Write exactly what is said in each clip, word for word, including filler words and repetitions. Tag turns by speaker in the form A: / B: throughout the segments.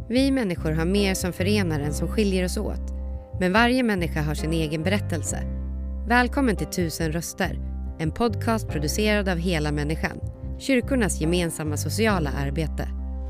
A: Vi människor har mer som förenar än som skiljer oss åt. Men varje människa har sin egen berättelse. Välkommen till Tusen röster, en podcast producerad av Hela människan, kyrkornas gemensamma sociala arbete.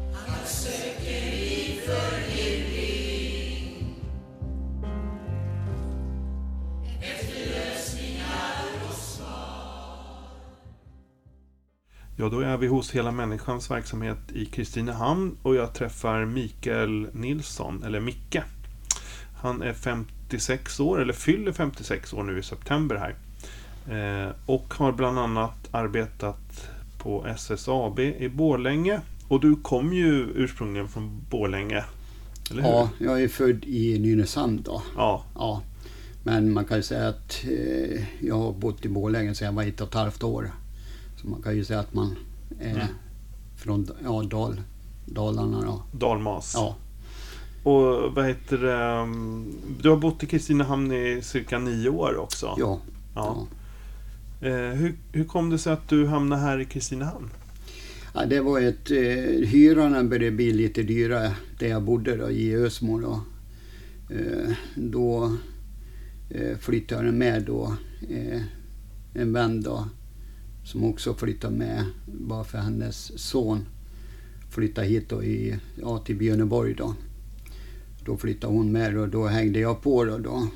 B: Ja, då är vi hos Hela människans verksamhet i Kristinehamn och jag träffar Mikael Nilsson, eller Micke. Han är femtiosex år, eller fyller femtiosex år nu i september här. Eh, och har bland annat arbetat på S S A B i Borlänge. Och du kom ju ursprungligen från Borlänge, eller hur?
C: Ja, jag är född i Nynäshamn då.
B: Ja.
C: Ja. Men man kan ju säga att eh, jag har bott i Borlänge sedan jag var ett och ett halvt år. Så man kan ju säga att man är mm. från ja, Dal, Dalarna då.
B: Dalmas.
C: Ja.
B: Och vad heter det? Du har bott i Kristinehamn i cirka nio år också.
C: Ja.
B: ja. ja. Eh, hur, hur kom det sig att du hamnade här i Kristinehamn?
C: Ja, det var ett... Eh, hyrorna började bli lite dyra där jag bodde då, i Ösmo då. Eh, då eh, flyttade jag med då eh, en vän då. Som också flyttade med, bara för hennes son flyttade hit då i, ja, till Björneborg då. Då flyttade hon med och då hängde jag på då. Då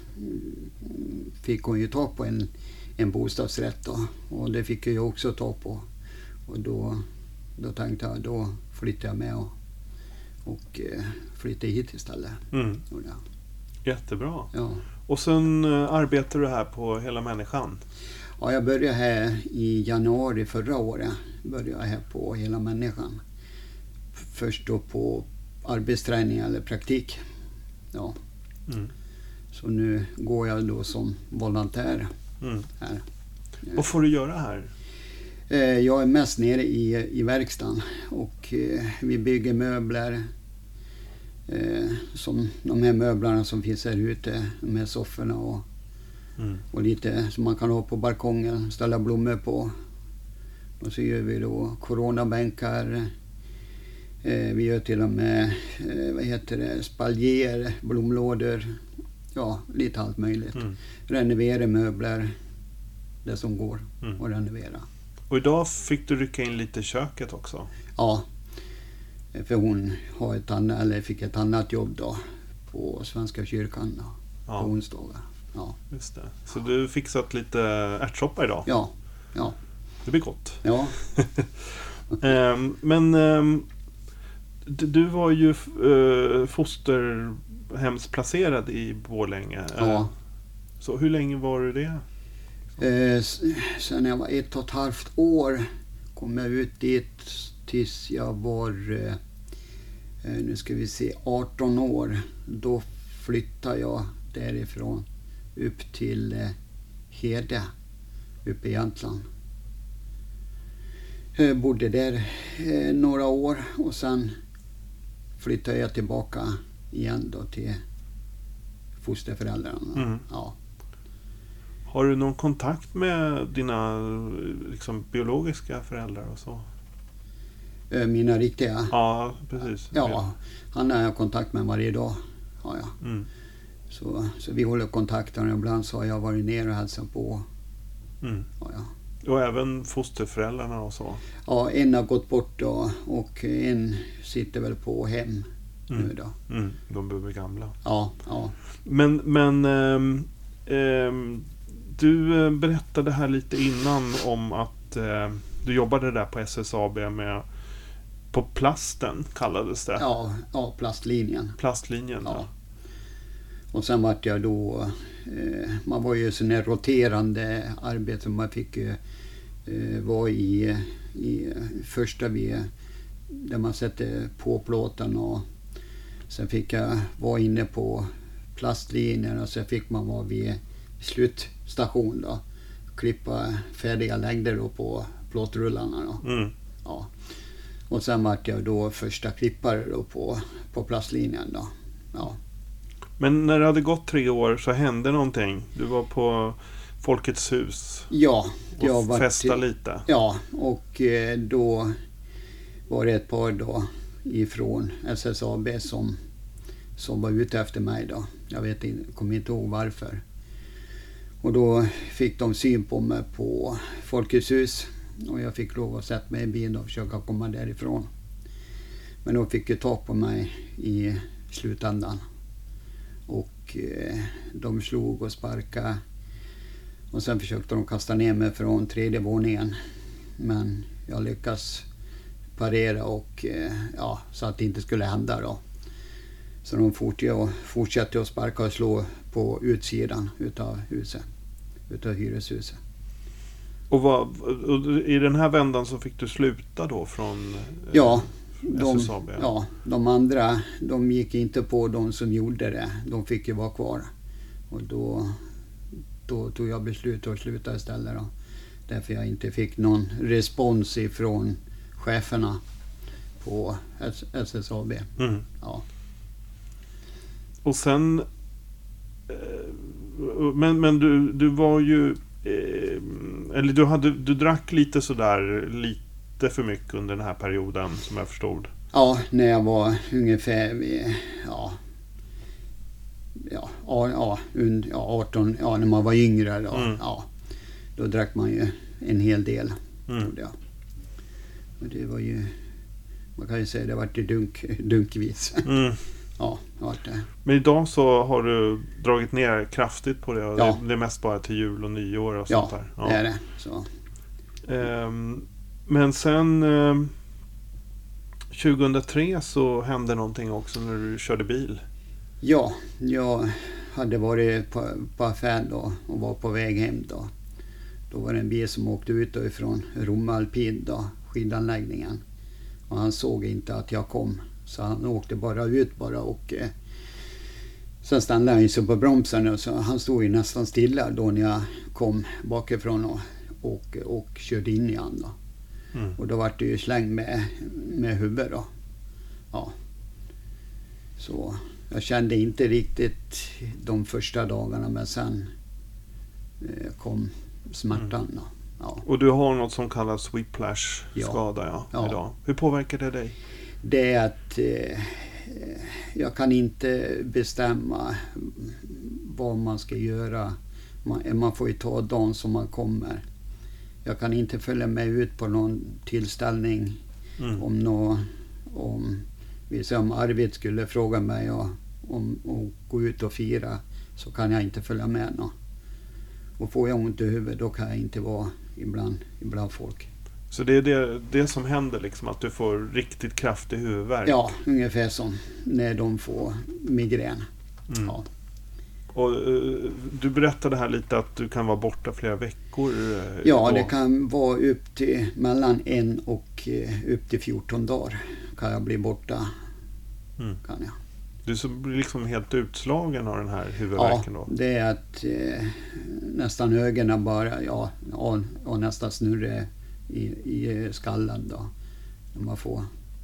C: fick hon ju ta på en, en bostadsrätt då. Och det fick jag ju också ta på. Och då, då tänkte jag, då flyttade jag med och, och eh, flyttade hit istället.
B: Mm.
C: Och ja.
B: Jättebra.
C: Ja.
B: Och sen eh, arbetar du här på Hela människan?
C: Ja, jag började här i januari förra året. Började jag här på Hela människan. Först då på arbetsträning eller praktik. Ja. Mm. Så nu går jag då som volontär
B: mm.
C: här.
B: Vad får du göra här?
C: Jag är mest nere i, i verkstaden och vi bygger möbler. Som de här möblerna som finns här ute, de här sofforna och Mm. och lite som man kan ha på balkongen, ställa blommor på. Och så gör vi då coronabänkar. Eh, vi gör till och med eh, vad heter det, spaljer, blomlådor. Ja, lite allt möjligt. Mm. Renovera möbler, det som går mm. att renovera.
B: Och idag fick du rycka in lite i köket också?
C: Ja, för hon har ett annat, eller fick ett annat jobb då på Svenska kyrkan då, ja. På onsdagar. Ja.
B: Just det. Så du fixat lite ärtsoppa idag?
C: Ja. ja.
B: Det blir gott.
C: Ja.
B: um, men um, du, du var ju uh, fosterhemsplacerad i Borlänge.
C: Ja.
B: Så hur länge var du det?
C: Eh, sen jag var ett och ett halvt år kom jag ut dit tills jag var eh, nu ska vi se arton år. Då flyttade jag därifrån upp till eh, Hede, uppe i Jämtland. Jag bodde där eh, några år och sen flyttade jag tillbaka igen då till fosterföräldrarna.
B: Mm.
C: Ja.
B: Har du någon kontakt med dina liksom, biologiska föräldrar och så?
C: Eh, mina riktiga?
B: Ja, precis.
C: Ja, han har jag kontakt med varje dag. Ja, ja.
B: Mm.
C: Så, så vi håller kontakten och ibland så har jag varit ner och hälsat på.
B: Mm.
C: Ja, ja.
B: Och även fosterföräldrarna och så?
C: Ja, en har gått bort då, och en sitter väl på hem
B: mm.
C: nu då.
B: Mm. De blir gamla.
C: Ja, ja.
B: Men, men ähm, ähm, du berättade här lite innan om att äh, du jobbade där på S S A B med på plasten kallades det.
C: Ja, ja plastlinjen.
B: Plastlinjen, ja.
C: ja. Och sen var jag då, eh, man var ju sån här roterande arbete, man fick ju eh, vara i, i första vi, där man sätter på plåten, och sen fick jag vara inne på plastlinjen och sen fick man vara vid slutstation då, klippa färdiga längder då på plåtrullarna då.
B: Mm.
C: Ja. Och sen var jag då första klippare då på, på plastlinjen då. Ja.
B: Men när det hade gått tre år så hände någonting. Du var på Folkets hus.
C: Ja,
B: och
C: jag var
B: festa
C: till,
B: lite.
C: Ja, och då var det ett par då ifrån S S A B som, som var ute efter mig då. Jag vet inte, kommer inte ihåg varför. Och då fick de syn på mig på Folkets hus. Och jag fick lov att sätta mig i bilen och försöka komma därifrån. Men de fick ju ta på mig i slutändan. Och eh, de slog och sparkade. Och sen försökte de kasta ner mig från tredje våningen. Men jag lyckas parera och eh, ja, så att det inte skulle hända då. Så de fortsatte, fortsatte att sparka och slå på utsidan utav huset, utav hyreshuset.
B: Och, vad, och i den här vändan så fick du sluta då från eh,
C: ja, de,
B: S S A B?
C: Ja, de andra, de gick inte på de som gjorde det. De fick ju vara kvar. Och då, då tog jag beslut att sluta istället då. Därför jag inte fick någon respons ifrån cheferna på S S A B.
B: Mm.
C: Ja.
B: Och sen men, men du, du var ju eller du, hade, du drack lite sådär lite för mycket under den här perioden som jag förstod.
C: Ja, när jag var ungefär vid, ja, ja, ja, ja, arton, ja, när man var yngre då, mm. ja, då drack man ju en hel del. Mm. Ja. Och det var ju, man kan ju säga det var det dunk, dunkvis. Mm. Ja, det.
B: Men idag så har du dragit ner kraftigt på det och
C: ja.
B: det är mest bara till jul och nyår och
C: ja,
B: sånt där.
C: Ja, det är det. Så.
B: Um, men sen um, tjugohundratre så hände någonting också när du körde bil.
C: Ja, jag hade varit på, på affär då och var på väg hem då. Då var det en bil som åkte ut ifrån Romme Alpin då, skidanläggningen. Och han såg inte att jag kom. Så han åkte bara ut bara och eh, sen stannade han ju så på bromsen och så han stod ju nästan stilla då när jag kom bakifrån och, och, och körde in i han då. Mm. Och då var det ju släng med, med huvudet då. Ja. Så jag kände inte riktigt de första dagarna men sen eh, kom smärtan då. Ja.
B: Och du har något som kallas whiplash-skada ja. Ja,
C: ja.
B: idag. Hur påverkar det dig?
C: Det är att eh, jag kan inte bestämma vad man ska göra. Man, man får ju ta dagen som man kommer. Jag kan inte följa med ut på någon tillställning mm. om nå, om vi säger om Arvid skulle fråga mig och, om att gå ut och fira så kan jag inte följa med nå. Och får jag ont i huvudet då kan jag inte vara ibland, ibland folk.
B: Så det är det, det som händer liksom, att du får riktigt kraftig huvudvärk?
C: Ja, ungefär som när de får migrän. Mm. Ja.
B: Och uh, du berättade här lite att du kan vara borta flera veckor. Uh,
C: ja,
B: då.
C: Det kan vara upp till mellan en och uh, upp till fjorton dagar kan jag bli borta. Mm. Kan jag.
B: Du blir liksom helt utslagen av den här huvudvärken
C: ja,
B: då?
C: Det är att uh, nästan ögonen bara, ja, och, och nästan snurrar I, i skallen då när man får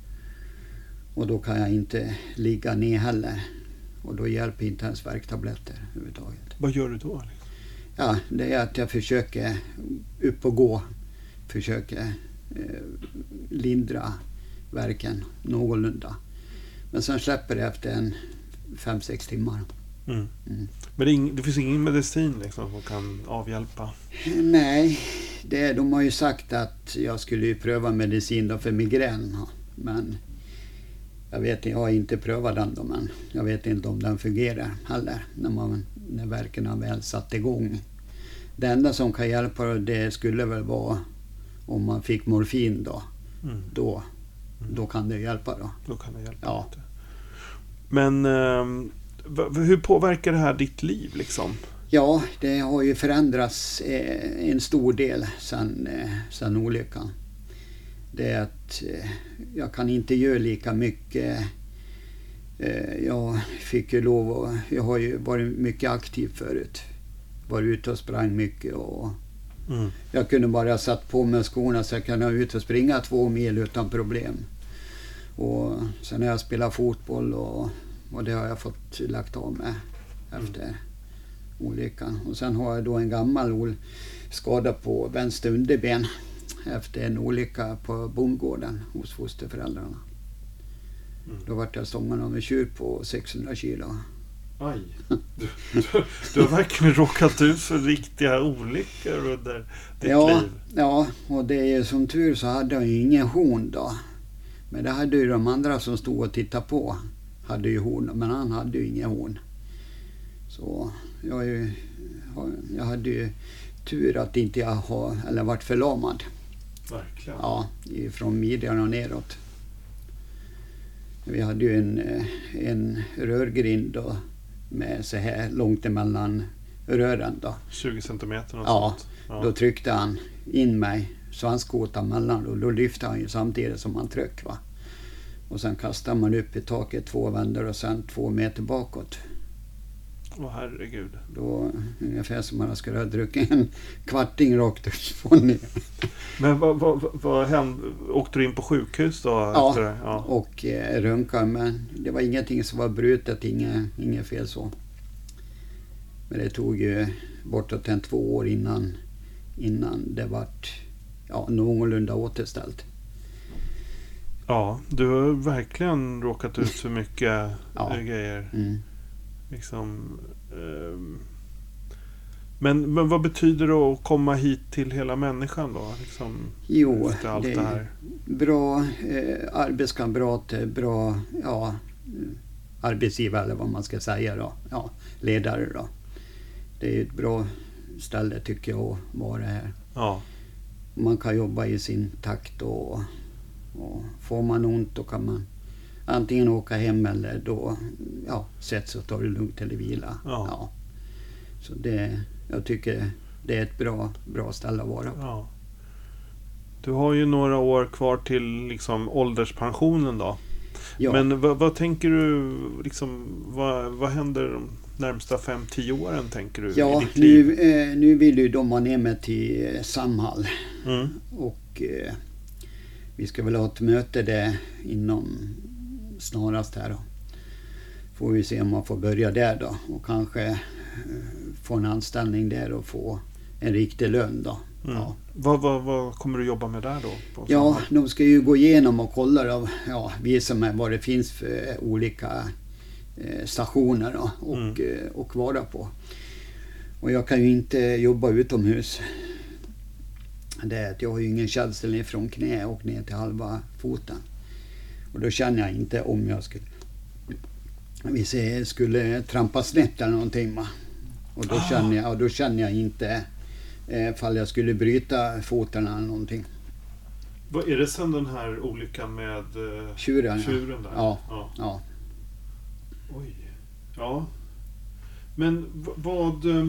C: och då kan jag inte ligga ner heller och då hjälper inte ens värktabletter överhuvudtaget.
B: Vad gör du då?
C: Ja, det är att jag försöker upp och gå försöker eh, lindra värken någorlunda men sen släpper det efter en fem sex timmar.
B: Mm. Mm. Men det, är ing, det finns ingen medicin liksom som kan avhjälpa?
C: Nej, det, de har ju sagt att jag skulle ju pröva medicin då för migrän. Men jag vet jag har inte prövat den då, men jag vet inte om den fungerar heller när, man, när värken har väl satt igång. Det enda som kan hjälpa det skulle väl vara om man fick morfin då. Mm. Då, mm. då kan det hjälpa då.
B: Då kan det hjälpa
C: ja.
B: lite. Men um... hur påverkar det här ditt liv liksom?
C: Ja, det har ju förändrats eh, en stor del sedan, eh, sedan olyckan. Det är att eh, jag kan inte göra lika mycket. Eh, jag fick ju lov att, jag har ju varit mycket aktiv förut. Varit ute och sprang mycket och mm. jag kunde bara satt på mig skorna så jag kunde ut och springa två mil utan problem. Och sen har jag spelat fotboll och Och det har jag fått lagt av med efter mm. olyckan. Och sen har jag då en gammal skada på vänster underben efter en olycka på bondgården hos fosterföräldrarna. Då var jag stången av en tjur på sexhundra kilo.
B: Aj. Du, du, du har verkligen råkat ut för riktiga olyckor under ditt
C: ja,
B: liv.
C: Ja, och det är som tur så hade jag ju ingen horn då. Men det hade ju de andra som stod och tittade på. Hade ju horn, men han hade ju ingen horn. Så jag, ju, jag hade ju tur att inte jag har, eller varit förlamad.
B: Verkligen.
C: Ja, från midjan och neråt. Vi hade ju en, en rörgrind då, med så här långt emellan rören då.
B: tjugo centimeter och
C: ja,
B: sånt. Ja,
C: då tryckte han in mig, svanskotan mellan, och då lyfte han ju samtidigt som han tryck, va. Och sen kastade man upp i taket två vändor och sen två meter bakåt.
B: Åh herregud.
C: Då ungefär som man skulle ha druckit en kvarting rakt upp på ner.
B: Men vad, vad, vad hände? Åkte du in på sjukhus då?
C: Ja,
B: efter det? Ja.
C: och eh, röntgade, men det var ingenting som var brutet, inget, inget fel så. Men det tog ju bortåt en två år innan, innan det vart ja, någorlunda återställt.
B: Ja, du har verkligen råkat ut för mycket
C: ja.
B: grejer.
C: Mm.
B: Liksom, eh, men, men vad betyder det att komma hit till hela människan då? Liksom,
C: jo,
B: allt
C: det
B: det här.
C: Bra eh, arbetskamrater, bra ja, arbetsgivare eller vad man ska säga då. Ja, ledare då. Det är ett bra ställe tycker jag att vara här.
B: Ja.
C: Man kan jobba i sin takt och, och får man ont då kan man antingen åka hem eller då ja, sätts och tar det lugnt eller vila.
B: Ja.
C: Ja. Så det, jag tycker det är ett bra, bra ställe att vara på.
B: Ja. Du har ju några år kvar till liksom ålderspensionen då.
C: Ja.
B: Men vad, vad tänker du, liksom, vad, vad händer de närmsta fem till tio åren tänker du
C: Ja,
B: i ditt liv?
C: nu, eh, nu vill ju de ha ner mig till eh, Samhall.
B: Mm.
C: Och eh, vi ska väl ha ett möte där inom snarast här då. Får vi se om man får börja där då och kanske eh, få en anställning där och få en riktig lön då.
B: Mm.
C: Ja.
B: Vad, vad, vad kommer du jobba med där då? På
C: Ja,
B: Samhall?
C: de ska ju gå igenom och kolla då, ja, visa mig vad det finns för olika eh, stationer då, och,
B: Mm.
C: eh, och vara på. Och jag kan ju inte jobba utomhus. Det är att jag har ju ingen känsel från knä och ner till halva foten. Och då känner jag inte om jag skulle, vi säger, skulle trampa snett eller någonting. Va? Och då,
B: Ah.
C: känner jag, och då känner jag inte eh, fall jag skulle bryta foten eller någonting.
B: Vad är det sen den här olyckan med eh,
C: Tjuren, ja.
B: tjuren där?
C: Ja.
B: Ja.
C: Ja.
B: Oj. Ja. Men v- vad... Eh,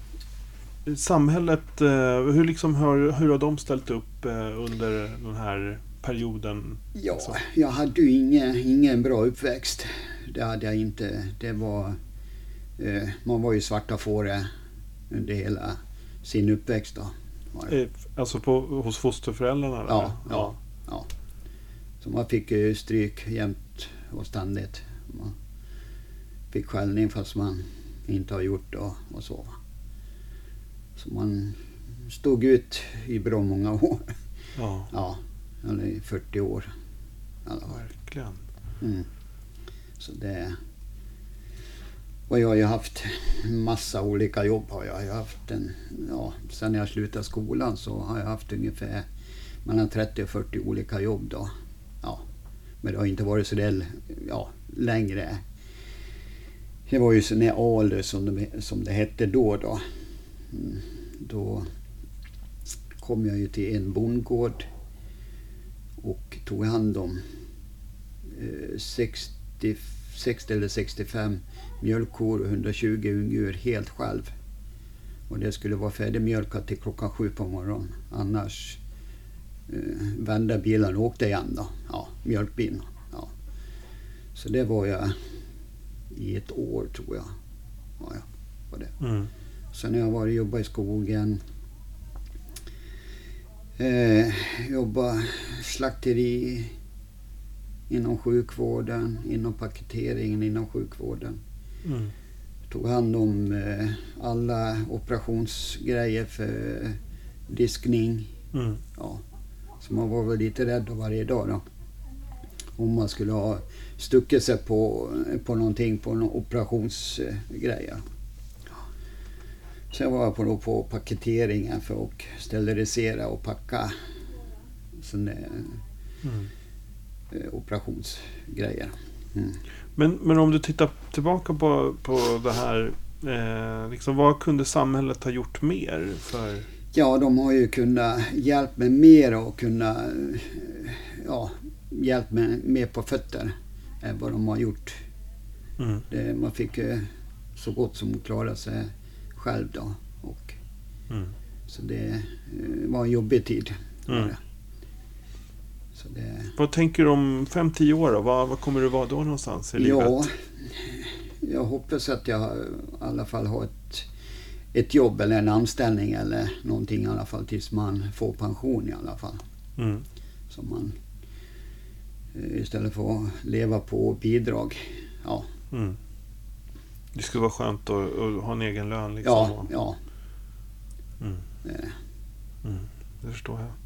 B: samhället, eh, hur, liksom har, hur har de ställt upp eh, under den här perioden?
C: Ja,
B: Så.
C: jag hade ju ingen, ingen bra uppväxt. Det hade jag inte. Det var, eh, man var ju svarta fåre under hela sin uppväxt då. Var det.
B: Eh, alltså på, hos fosterföräldrarna? eller?
C: Ja, ja, ja. Så man fick ju stryk jämt och ständigt. Man fick skällning fast man inte har gjort det och, och så. Så man stod ut i bra många år.
B: Ja,
C: Ja, eller fyrtio år. Alltså.
B: verkligen.
C: Mm. Så det... Och jag har ju haft massa olika jobb. Har jag. Jag har haft en, ja, sen jag slutade skolan så har jag haft ungefär mellan trettio och fyrtio olika jobb då. Ja. Men det har inte varit så där, ja, längre. Det var ju sån här ålder som det, som det hette då då. Mm. Då kom jag ju till en bondgård och tog hand om eh, sextio, sextio eller sextiofem mjölkkor och hundratjugo ungdjur helt själv. Och det skulle vara färdigmjölkat till klockan sju på morgonen. Annars eh, vände bilen och åkte igen då. Ja, mjölkbilen. Ja. Så det var jag i ett år tror jag. Ja, ja, var det.
B: Mm.
C: Sen har jag varit och jobbat i skogen. Eh, jobbat slakteri inom sjukvården, inom paketeringen inom sjukvården.
B: Mm.
C: Tog hand om eh, alla operationsgrejer för eh, diskning.
B: Mm.
C: Ja. Så man var väl lite rädd varje dag då. om man skulle ha stuckit sig på, på någonting, på någon operationsgrejer. Sen var jag på, då på paketeringen för att sterilisera och packa sådana mm. operationsgrejer. Mm.
B: Men, men om du tittar tillbaka på, på det här, eh, liksom, vad kunde samhället ha gjort mer för?
C: Ja, de har ju kunnat hjälpa mig mer och kunna ja, hjälpa mig mer på fötter än vad de har gjort. Mm. Det, man fick så gott som klara sig själv då. Och, mm. Så det var en jobbig tid. Mm. Så det...
B: Vad tänker du om fem till tio år då? Vad, vad kommer du vara då någonstans i livet?
C: Ja, jag hoppas att jag i alla fall har ett, ett jobb eller en anställning eller någonting i alla fall tills man får pension i alla fall. Mm. Så man istället för att leva på bidrag. Ja. Mm.
B: Det skulle vara skönt att, att ha en egen lön liksom.
C: Ja, ja.
B: Mm. Det. Mm. Det förstår jag.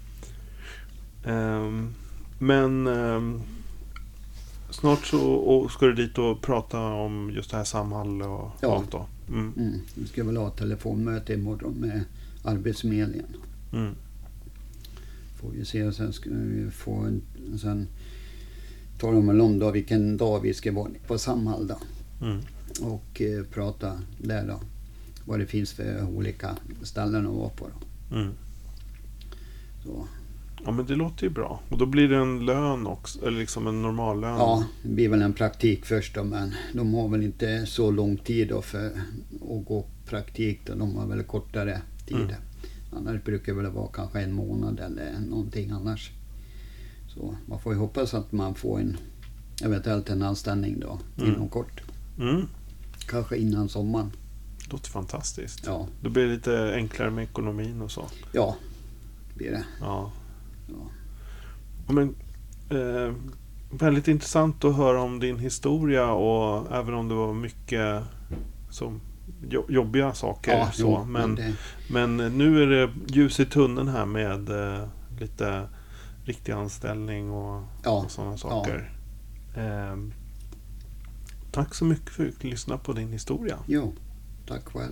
B: Um, men um, snart så och ska du dit och prata om just det här Samhall och
C: ja.
B: allt då?
C: Mm. Mm. Vi ska väl ha ett telefonmöte imorgon med Arbetsförmedlingen. Mm. Får vi se, sen ska vi få en, sen tar de väl om då vilken dag vi ska vara på Samhall då. Mm. Och eh, prata där då. Vad det finns för olika ställen att vara på då. Mm. Så.
B: Ja, men det låter ju bra. Och då blir det en lön också, eller liksom en normal lön.
C: Ja, det blir väl en praktik först då, men de har väl inte så lång tid då för att gå praktik då. De har väl kortare tid. Mm. Annars brukar det väl vara kanske en månad eller någonting annars. Så man får ju hoppas att man får en eventuellt en anställning då mm. inom kort. Mm. Kanske innan sommaren.
B: Det låter fantastiskt.
C: Ja.
B: Då blir det lite enklare med ekonomin och så.
C: Ja, blir det.
B: Ja. Ja. Men, eh, väldigt intressant att höra om din historia och även om det var mycket som jobbiga saker.
C: Ja,
B: så.
C: jo,
B: men,
C: det...
B: men nu är det ljus i tunneln här med eh, lite riktig anställning och,
C: ja,
B: och sådana saker. Ja. Eh, tack så mycket för att lyssna på din historia.
C: Jo, tack själv.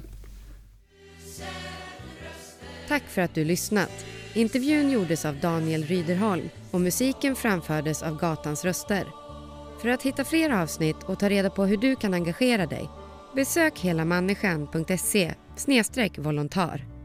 A: Tack för att du lyssnat. Intervjun gjordes av Daniel Ryderholm och musiken framfördes av Gatans röster. För att hitta fler avsnitt och ta reda på hur du kan engagera dig, besök helamänniskan punkt se slash volontar.